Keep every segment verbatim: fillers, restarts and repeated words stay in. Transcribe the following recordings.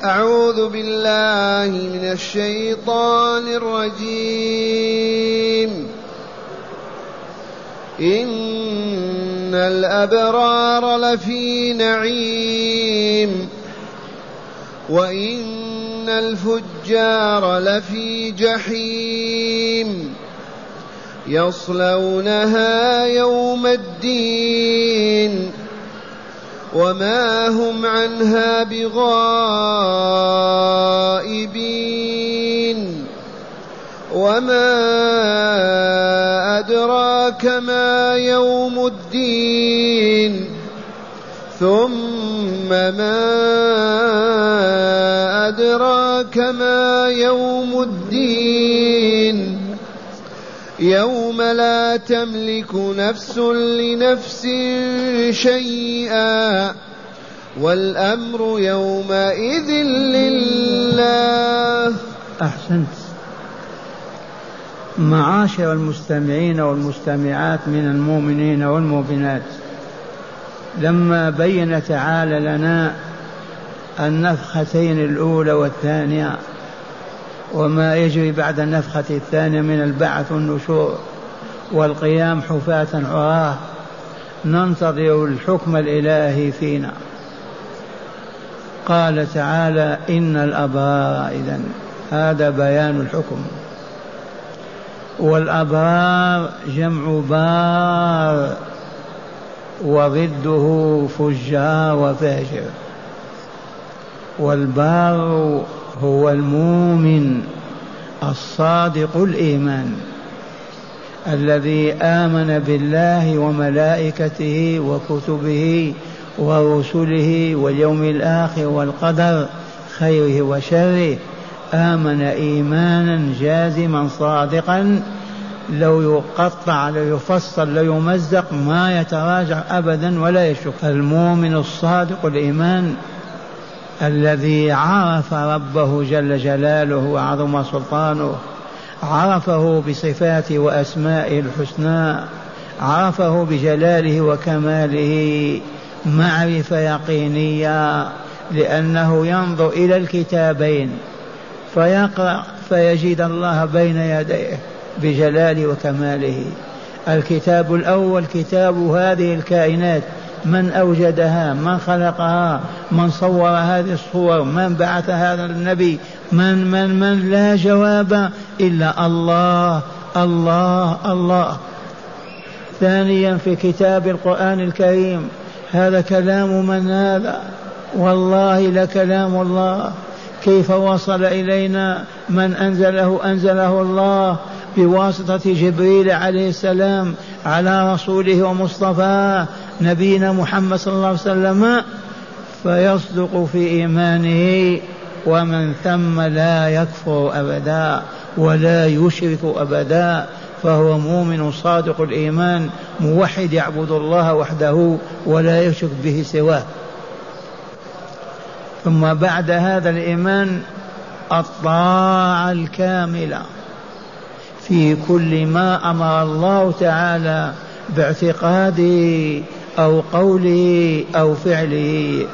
أعوذ بالله من الشيطان الرجيم. إن الأبرار لفي نعيم وإن الفجار لفي جحيم يصلونها يوم الدين وما هم عنها بغائبين. وما أدراك ما يوم الدين ثم ما أدراك ما يوم الدين يوم لا تملك نفس لنفس شيئا والأمر يومئذ لله. أحسنت. معاشر المستمعين والمستمعات من المؤمنين والمؤمنات، لما بين تعالى لنا النفختين الأولى والثانية وما يجري بعد النفخة الثانية من البعث والنشور والقيام حفاة عراه، ننتظر الحكم الإلهي فينا. قال تعالى: إن الأبرار، إذن هذا بيان الحكم. والأبرار جمع بار وضده فجار وفاجر. والبار هو المؤمن الصادق الإيمان الذي آمن بالله وملائكته وكتبه ورسله واليوم الآخر والقدر خيره وشره. آمن إيمانا جازما صادقا، لو يقطع لو يفصل لو يمزق ما يتراجع أبدا ولا يشك. المؤمن الصادق الإيمان الذي عرف ربه جل جلاله وعظم سلطانه، عرفه بصفاته وأسمائه الحسنى، عرفه بجلاله وكماله معرفة يقينية، لأنه ينظر إلى الكتابين فيقرأ فيجد الله بين يديه بجلاله وكماله. الكتاب الأول كتاب هذه الكائنات، من أوجدها، من خلقها، من صور هذه الصور، من بعث هذا النبي، من من من لا جواب إلا الله الله الله. ثانيا في كتاب القرآن الكريم، هذا كلام من هذا؟ والله لكلام الله. كيف وصل إلينا؟ من أنزله أنزله الله بواسطة جبريل عليه السلام على رسوله ومصطفاه نبينا محمد صلى الله عليه وسلم، فيصدق في إيمانه ومن ثم لا يكفر أبدا ولا يشرك أبدا، فهو مؤمن صادق الإيمان موحد يعبد الله وحده ولا يشرك به سواه. ثم بعد هذا الإيمان الطاعة الكاملة في كل ما أمر الله تعالى باعتقاده أو قوله أو فعله.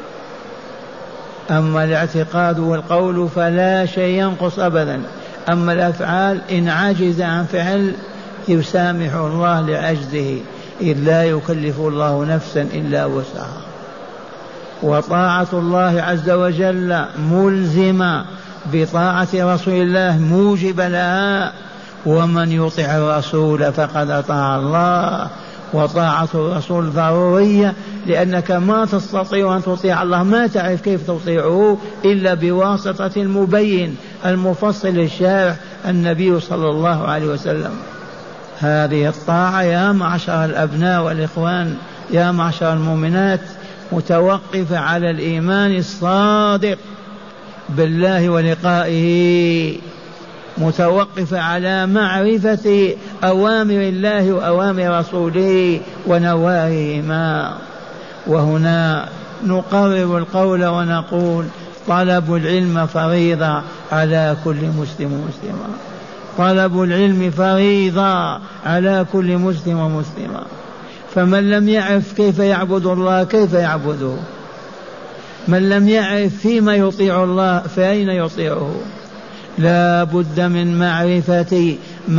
أما الاعتقاد والقول فلا شيء ينقص أبدا، أما الأفعال إن عجز عن فعل يسامح الله لعجزه، إذ لا يكلف الله نفسا إلا وسعها. وطاعة الله عز وجل ملزمة بطاعة رسول الله موجب لها، ومن يطع الرسول فقد أطاع الله. وطاعة الرسول ضرورية، لأنك ما تستطيع أن تطيع الله، ما تعرف كيف تطيعه إلا بواسطة المبين المفصل الشارح النبي صلى الله عليه وسلم. هذه الطاعة يا معشر الأبناء والإخوان، يا معشر المؤمنات، متوقفة على الإيمان الصادق بالله ولقائه، متوقفة على معرفة أوامر الله وأوامر رسوله ونواهيهما. وهنا نقرر القول ونقول: طلب العلم فريضة على كل مسلم ومسلمة، طلب العلم فريضة على كل مسلم ومسلمة. فمن لم يعرف كيف يعبد الله كيف يعبده؟ من لم يعرف فيما يطيع الله فأين يطيعه؟ لا بد من معرفة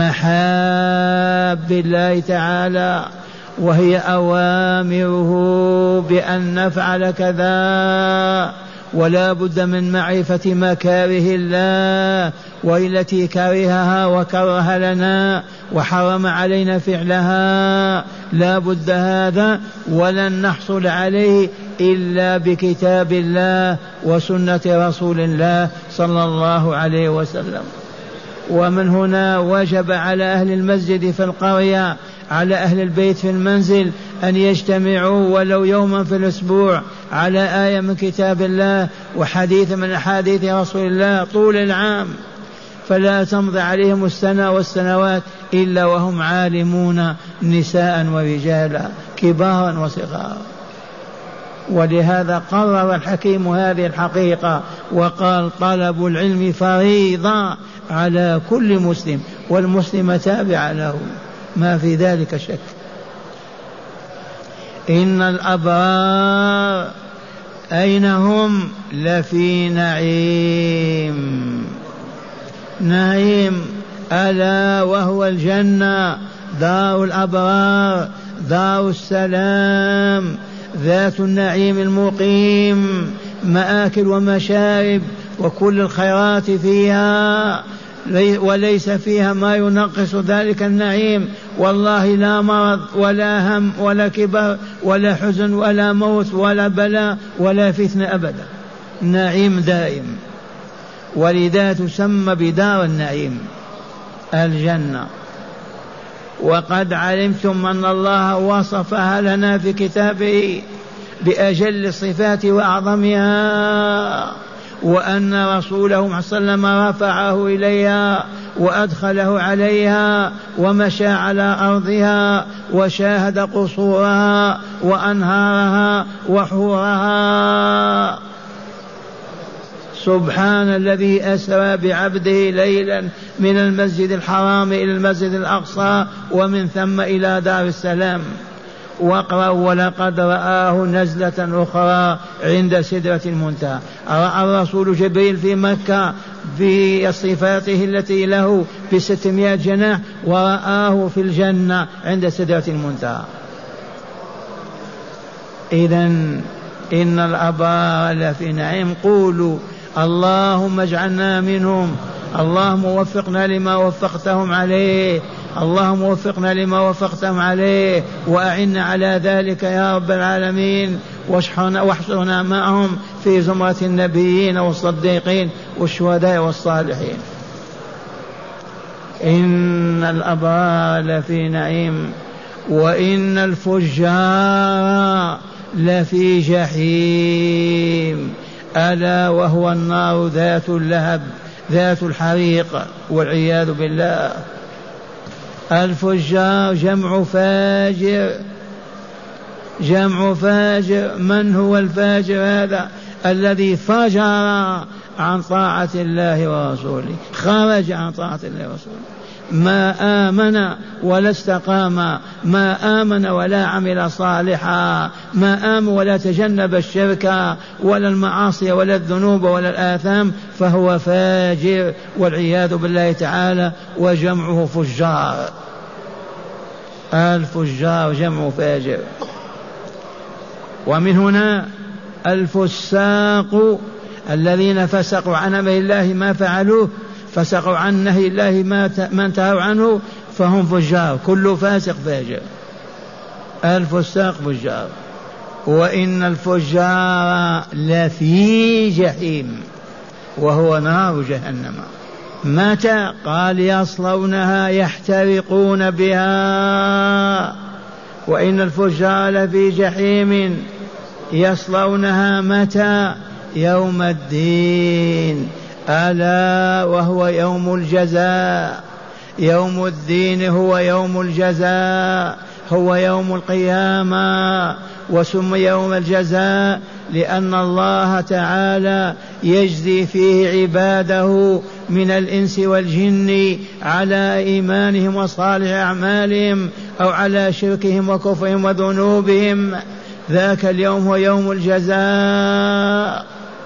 محاب الله تعالى، وهي أوامره بأن نفعل كذا، ولا بد من معرفة مكاره الله وهي التي كرهها وكره لنا وحرم علينا فعلها. لا بد هذا، ولن نحصل عليه إلا بكتاب الله وسنة رسول الله صلى الله عليه وسلم. ومن هنا وجب على أهل المسجد في القرية، على أهل البيت في المنزل، أن يجتمعوا ولو يوما في الأسبوع على آية من كتاب الله وحديث من أحاديث رسول الله طول العام، فلا تمضي عليهم السنة والسنوات إلا وهم عالمون نساء ورجالا كبارا وصغارا. ولهذا قرر الحكيم هذه الحقيقة وقال: طلب العلم فريضة على كل مسلم، والمسلم تابع له، ما في ذلك شك. إن الأبرار أين هم؟ لفي نعيم، نعيم ألا وهو الجنة، دار الأبرار، دار السلام، ذات النعيم المقيم، مآكل ومشارب وكل الخيرات فيها، وليس فيها ما ينقص ذلك النعيم. والله لا مرض ولا هم ولا كبر ولا حزن ولا موت ولا بلاء ولا فتنة أبدا، نعيم دائم، ولذا تسمى بدار النعيم الجنة. وقد علمتم أن الله وصفها لنا في كتابه بأجل الصفات وأعظمها، وأن رسوله صلى الله عليه وسلم رفعه إليها وأدخله عليها ومشى على أرضها وشاهد قصورها وأنهارها وحورها. سبحان الذي أسرى بعبده ليلا من المسجد الحرام إلى المسجد الأقصى ومن ثم إلى دار السلام. واقرأ: ولقد رآه نزلة أخرى عند سدرة المنتهى. رأى الرسول جبريل في مكة بصفاته التي له بستمائة جناح، ورآه في الجنة عند سدرة المنتهى. إذن إن الأبرار لفي نعيم. قولوا: اللهم اجعلنا منهم، اللهم وفقنا لما وفقتهم عليه، اللهم وفقنا لما وفقتهم عليه وأعنا على ذلك يا رب العالمين، واحشرنا معهم في زمرة النبيين والصديقين والشهداء والصالحين. إن الأبرار لفي نعيم وإن الفجار لفي جحيم، ألا وهو النار ذات اللهب ذات الحريق والعياذ بالله. الفجار جمع فاجر، جمع فاجر. من هو الفاجر؟ هذا الذي فجر عن طاعة الله ورسوله، خرج عن طاعة الله ورسوله، ما آمن ولا استقام، ما آمن ولا عمل صالحا، ما آمن ولا تجنب الشرك ولا المعاصي ولا الذنوب ولا الآثام، فهو فاجر والعياذ بالله تعالى. وجمعه فجار، الفجار جمع فاجر. ومن هنا الفساق الذين فسقوا عن أمر الله ما فعلوه، فسقوا عن نهي الله ما انتهوا عنه، فهم فجار. كل فاسق فاجر، الفساق فجار. وإن الفجار لفي جحيم وهو نار جهنم. متى؟ قال: يصلونها يحترقون بها. وإن الفجار لفي جحيم يصلونها متى؟ يوم الدين، ألا وهو يوم الجزاء. يوم الدين هو يوم الجزاء، هو يوم القيامة، وسمي يوم الجزاء لأن الله تعالى يجزي فيه عباده من الإنس والجن على إيمانهم وصالح أعمالهم أو على شركهم وكفرهم وذنوبهم، ذاك اليوم هو يوم الجزاء.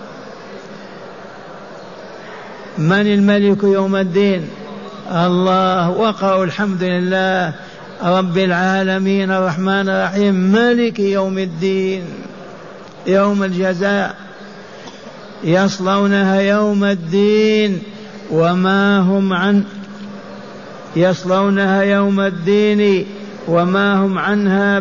من الملك يوم الدين؟ الله. وقعوا الحمد لله رب العالمين الرحمن الرحيم ملك يوم الدين يوم الجزاء، يصلونها يوم الدين وما هم عن يصلونها يوم الدين وما هم عنها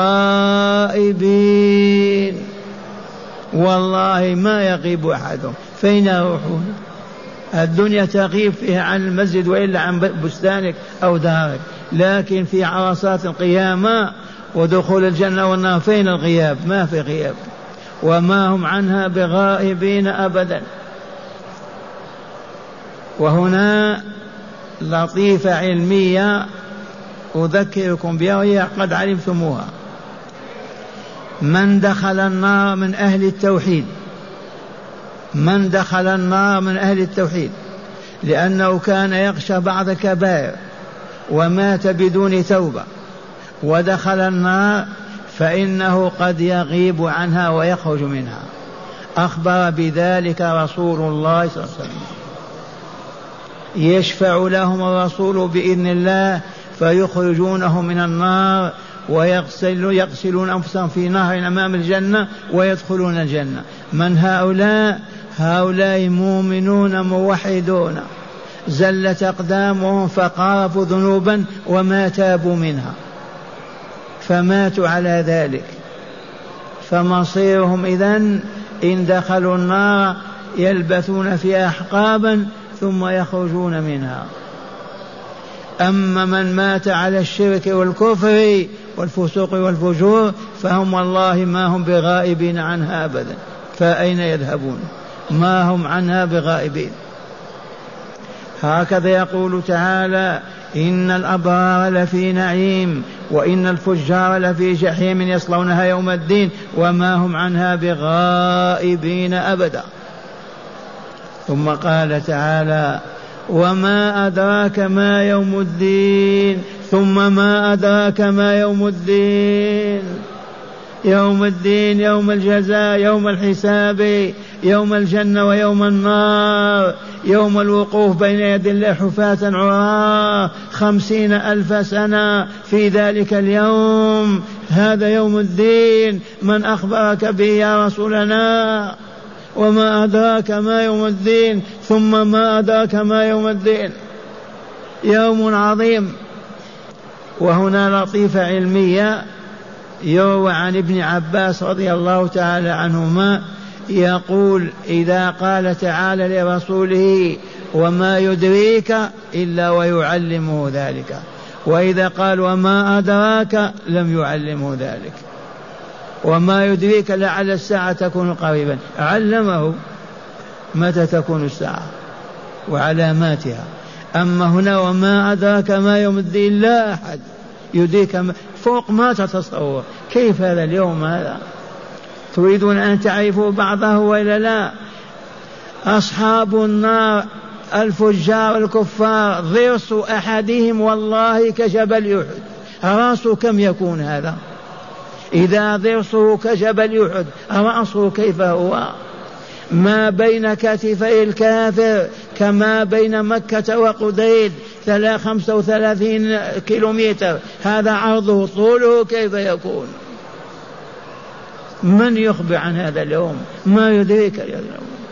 بغائبين. والله ما يغيب أحدهم. فين يروحون؟ الدنيا تغيب فيها عن المسجد وإلا عن بستانك أو دارك، لكن في عرصات القيامة ودخول الجنة والنار فين الغياب؟ ما في غياب. وما هم عنها بغائبين أبدا. وهنا لطيفة علمية أذكركم بها وهي قد علمتموها. من دخل النار من أهل التوحيد، من دخل النار من أهل التوحيد لأنه كان يخشى بعض الكبائر ومات بدون توبة ودخل النار فإنه قد يغيب عنها ويخرج منها. أخبر بذلك رسول الله صلى الله عليه وسلم. يشفع لهم الرسول بإذن الله فيخرجونه من النار ويغسل يغسلون أنفسهم في نهر أمام الجنة ويدخلون الجنة. من هؤلاء؟ هؤلاء مؤمنون موحدون زلت أقدامهم فقارفوا ذنوبا وما تابوا منها فماتوا على ذلك. فمصيرهم إذن إن دخلوا النار يلبثون فيها أحقابا ثم يخرجون منها. أما من مات على الشرك والكفر والفسوق والفجور فهم والله ما هم بغائبين عنها أبدا. فأين يذهبون؟ ما هم عنها بغائبين. هكذا يقول تعالى: إن الأبرار لفي نعيم وإن الفجار لفي جحيم يصلونها يوم الدين وما هم عنها بغائبين أبدا. ثم قال تعالى: وما أدراك ما يوم الدين. ثم ما أدراك ما يوم الدين. يوم الدين يوم الجزاء، يوم الحساب، يوم الجنة ويوم النار، يوم الوقوف بين يدي الله حفاة عراة خمسين ألف سنة في ذلك اليوم. هذا يوم الدين. من أخبرك به يا رسولنا؟ وما أدراك ما يوم الدين. ثم ما أدراك ما يوم الدين. يوم عظيم. وهنا لطيفة علمية يروى عن ابن عباس رضي الله تعالى عنهما يقول: إذا قال تعالى لرسوله وما يدريك إلا ويعلمه ذلك، وإذا قال وما أدراك لم يعلمه ذلك. وما يدريك لعل الساعة تكون قريبا، علمه متى تكون الساعة وعلاماتها. أما هنا وما أدراك ما يوم الدين لا أحد يدريك فوق ما تتصور. كيف هذا اليوم هذا؟ تريدون أن تعرفوا بعضه وإلا لا؟ أصحاب النار الفجار الكفار ضرس أحدهم والله كجبل أحد. رأسه كم يكون هذا؟ إذا ضرسه كجبل أحد رأسه كيف هو؟ ما بين كتفي الكافر كما بين مكة وقديد خمسة وثلاثين كيلومتر. هذا عرضه طوله كيف يكون؟ من يخبر عن هذا اليوم؟ ما يدريك اليوم.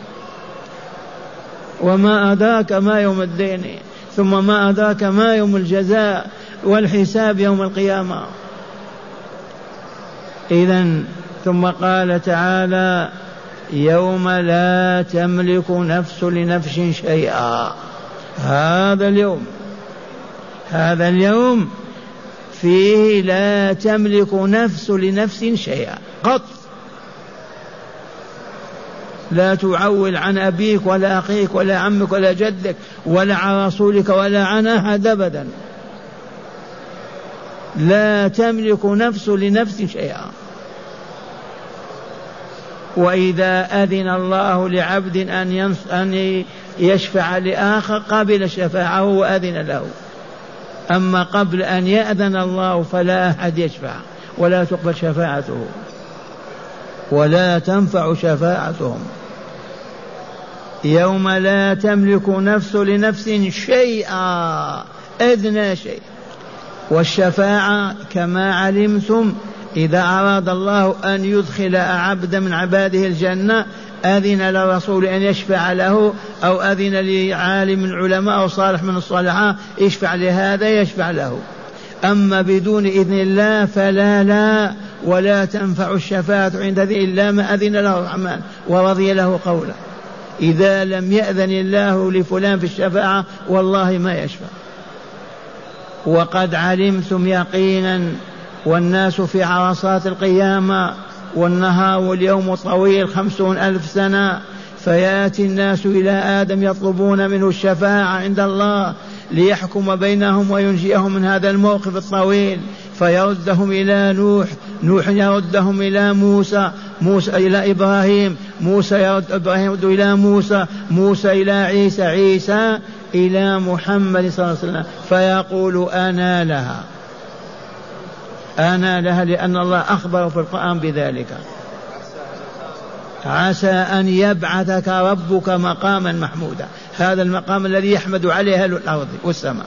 وما أدراك ما يوم الدين. ثم ما أدراك ما يوم الجزاء والحساب يوم القيامة. إذن ثم قال تعالى: يوم لا تملك نفس لنفس شيئا. هذا اليوم هذا اليوم فيه لا تملك نفس لنفس شيئا قط. لا تعول عن أبيك ولا أخيك ولا عمك ولا جدك ولا عن رسولك ولا عن أحد أبدا. لا تملك نفس لنفس شيئا. وإذا أذن الله لعبد أن أن يشفع لآخر قبل شفاعه وأذن له. أما قبل أن يأذن الله فلا أحد يشفع ولا تقبل شفاعته. ولا تنفع شفاعتهم. يوم لا تملك نفس لنفس شيئا، أدنى شيء. والشفاعة كما علمتم إذا أراد الله أن يدخل عبدا من عباده الجنة أذن للرسول أن يشفع له، أو أذن لعالم من العلماء أو صالح من الصالحين يشفع لهذا يشفع له. أما بدون إذن الله فلا لا ولا تنفع الشفاعة عند ذي إلا ما أذن له الرحمن ورضي له قوله. إذا لم يأذن الله لفلان في الشفاعة والله ما يشفع. وقد علمتم يقينا والناس في عرصات القيامة والنهار واليوم طويل خمسون ألف سنة، فيأتي الناس إلى آدم يطلبون منه الشفاعة عند الله ليحكم بينهم وينجيهم من هذا الموقف الطويل، فيردهم إلى نوح، نوح يردهم إلى موسى، موسى إلى إبراهيم، موسى يرد إبراهيم إلى موسى، موسى إلى عيسى، عيسى إلى محمد صلى الله عليه وسلم، فيقول أنا لها، أنا لها، لأن الله أخبر في القرآن بذلك. عسى أن يبعثك ربك مقاما محمودا، هذا المقام الذي يحمد عليه أهل الأرض والسماء.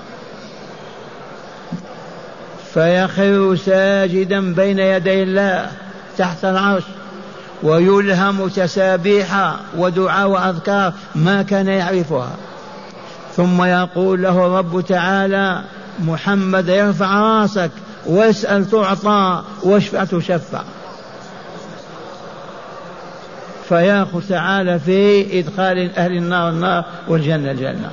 فيخر ساجدا بين يدي الله تحت العرش ويلهم تسابيح ودعاء وأذكار ما كان يعرفها، ثم يقول له الرب تعالى محمد يرفع راسك واسأل تعطى واشفع تشفع، فيأخذ تعالى في إدخال أهل النار النار والجنة الجنة.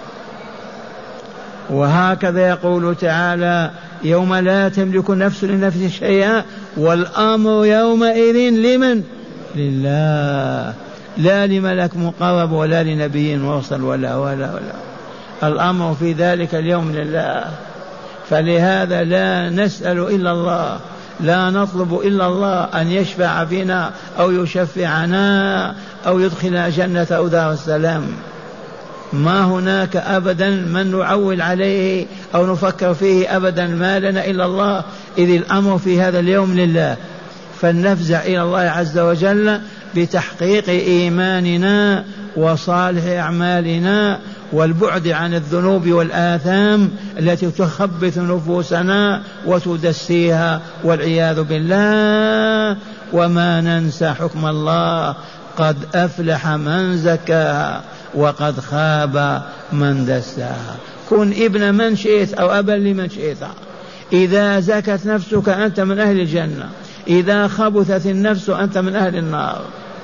وهكذا يقول تعالى يوم لا تملك نفس لنفس شيئا والأمر يومئذ لمن؟ لله، لا لملك مقرب ولا لنبي مرسل ولا ولا ولا الأمر في ذلك اليوم لله. فلهذا لا نسأل إلا الله، لا نطلب إلا الله أن يشفع فينا أو يشفعنا أو يدخلنا جنة أو دار السلام. ما هناك أبدا من نعول عليه أو نفكر فيه أبدا، ما لنا إلا الله، إذ الأمر في هذا اليوم لله. فلنفزع إلى الله عز وجل بتحقيق إيماننا وصالح أعمالنا والبعد عن الذنوب والآثام التي تخبث نفوسنا وتدسيها والعياذ بالله. وما ننسى حكم الله، قد أفلح من زكاها وقد خاب من دساها. كن ابن من شئت أو أبا لمن شئت، إذا زكت نفسك أنت من أهل الجنة، إذا خبثت النفس أنت من أهل النار.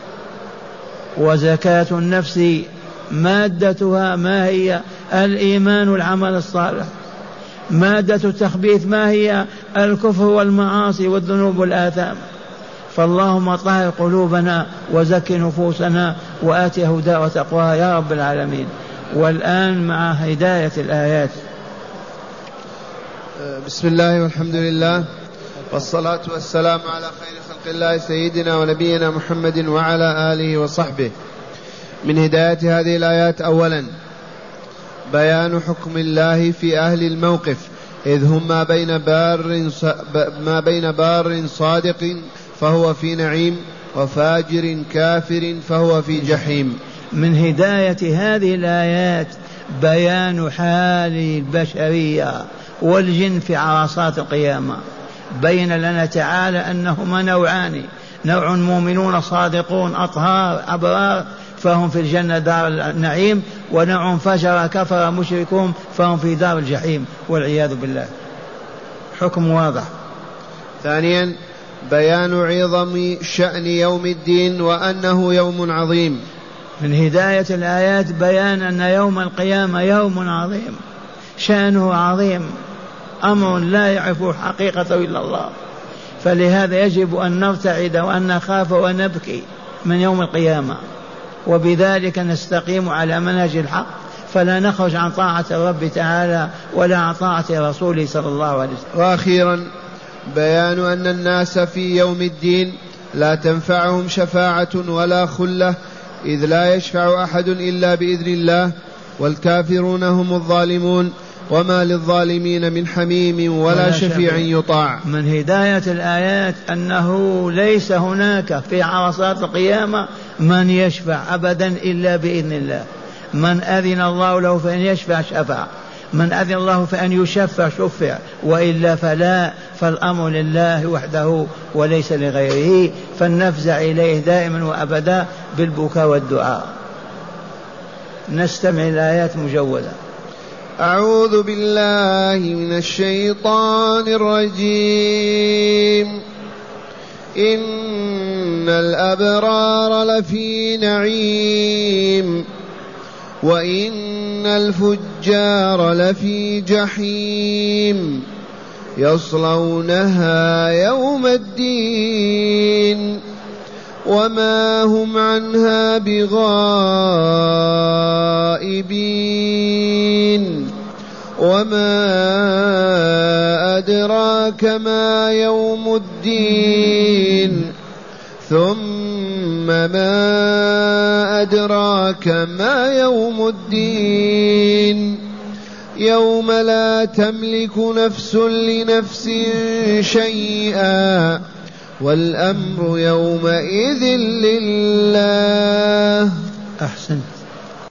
وزكاة النفس مادتها ما هي؟ الإيمان والعمل الصالح. مادة التخبيث ما هي؟ الكفر والمعاصي والذنوب والآثام. فاللهم طهر قلوبنا وزك نفوسنا وآت هدى وتقواها يا رب العالمين. والآن مع هداية الآيات. بسم الله والحمد لله والصلاة والسلام على خير خلق الله سيدنا ونبينا محمد وعلى آله وصحبه. من هداية هذه الآيات أولا بيان حكم الله في أهل الموقف، إذ هم ما بين بار ما بين بار صادق فهو في نعيم وفاجر كافر فهو في جحيم. من هداية هذه الآيات بيان حال البشرية والجن في عرصات القيامة. بين لنا تعالى أنهما نوعان، نوع مؤمنون صادقون أطهار أبرار فهم في الجنة دار النعيم، ونوع فجر كفر مشركون فهم في دار الجحيم والعياذ بالله. حكم واضح. ثانيا بيان عظم شأن يوم الدين وأنه يوم عظيم. من هداية الآيات بيان أن يوم القيامة يوم عظيم، شأنه عظيم، أمر لا يعرف حقيقته إلا الله. فلهذا يجب أن نرتعد وأن نخاف ونبكي من يوم القيامة، وبذلك نستقيم على منهج الحق، فلا نخرج عن طاعة الرب تعالى ولا عن طاعة رسوله صلى الله عليه وسلم. وأخيرا بيان أن الناس في يوم الدين لا تنفعهم شفاعة ولا خلة، إذ لا يشفع أحد إلا بإذن الله، والكافرون هم الظالمون، وما للظالمين من حميم ولا شفيع يطاع. من هداية الآيات أنه ليس هناك في عرصات القيامة من يشفع أبدا إلا بإذن الله. من أذن الله له فإن يشفع شفع، من أذن الله فأن يشفع شفع، وإلا فلا. فالأمر لله وحده وليس لغيره، فلنفزع إليه دائما وأبدا بالبكاء والدعاء. نستمع الآيات مجودة. أعوذ بالله من الشيطان الرجيم. إن الأبرار لفي نعيم وإن الفجار لفي جحيم يصلونها يوم الدين وما هم عنها بغائبين. وما أدراك ما يوم الدين ثم ما أدراك ما يوم الدين يوم لا تملك نفس لنفس شيئا والأمر يومئذ لله. أحسنت.